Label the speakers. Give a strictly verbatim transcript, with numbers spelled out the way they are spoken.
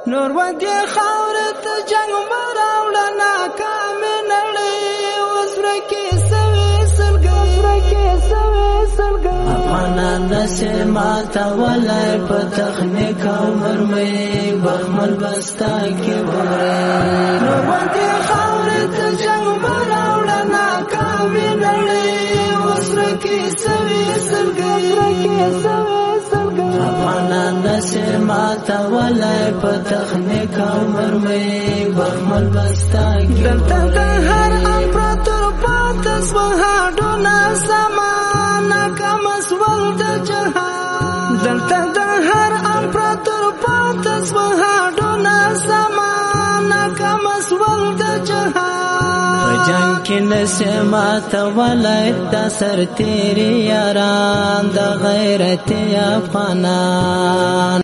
Speaker 1: نور ودی خاورت جنگ براوړه ناکامې نړۍ اوس ورکې سوې سلګۍ افغانان نسې ماتولی په تخنیک او مرمۍ بخمل بستا کې بورې نور ودی خاورت جنگ براوړه ناکامې نړۍ اوس ورکې سوې سلګۍ افغانان نسې ماتولی په تخنیک او مرمۍ بخمل بستا کې دلته د هر امپراتور پاته سوه هډونه سامان ناکام سول د جهان دلته د هر امپراتور پاته سوه هډونه سامان ناکام سول د جهان په جنګ کې نسې ماتولی دا سرتېري یاران د غیرتي افغانان